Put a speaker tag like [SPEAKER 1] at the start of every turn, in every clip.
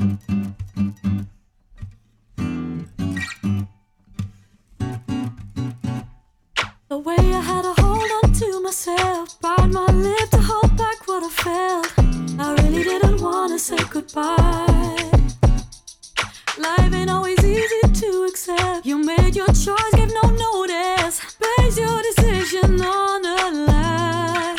[SPEAKER 1] The way I had to hold on to myself, bite my lip to hold back what I felt. I really didn't want to say goodbye. Life ain't always easy to accept. You made your choice, gave no notice, based your decision on a lie.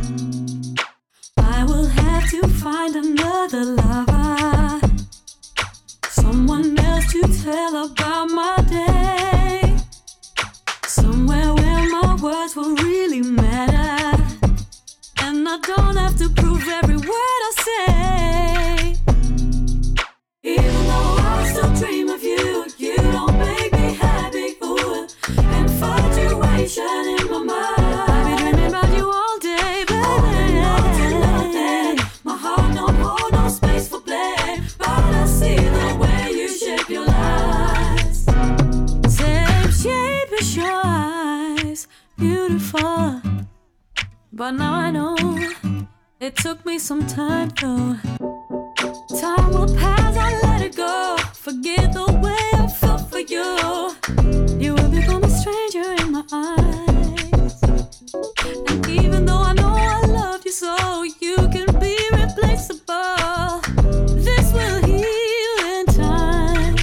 [SPEAKER 1] I will have to find another lover, someone else to tell about my day, somewhere where my words will really matter, and I don't have to prove every word I say. Even though I still dream of you, you don't make me happy. Ooh, infatuation in my mind. I be dreaming about you all day, baby. All day. My heart don't hold no space for blame, but I see the way you shape your lies. Same shape as your eyes, beautiful. But now I know it took me some time though. Time will pass, I let it go. Forget the way I felt for you. You will become a stranger in my eyes. And even though I know I love you so, you can be replaceable. This will heal in time.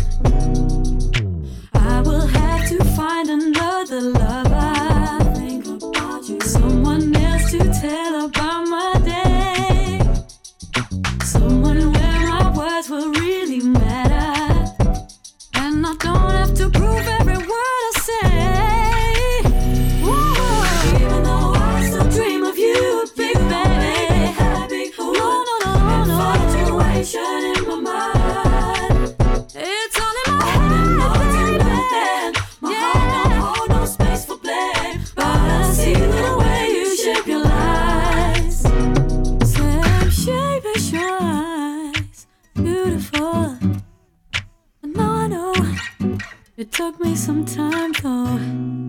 [SPEAKER 1] I will have to find another lover, think about you, someone else to tell about my day, someone where my words will really matter, and I don't have to prove every word I say. Whoa. Even though I still dream of you, big baby, happy. No, no, no, no. Infatuation in my mind. It's all in my head. My heart don't hold no space for blame, but I see the way you shape your lies. Same shape as your eyes, beautiful. But now I know it took me some time though.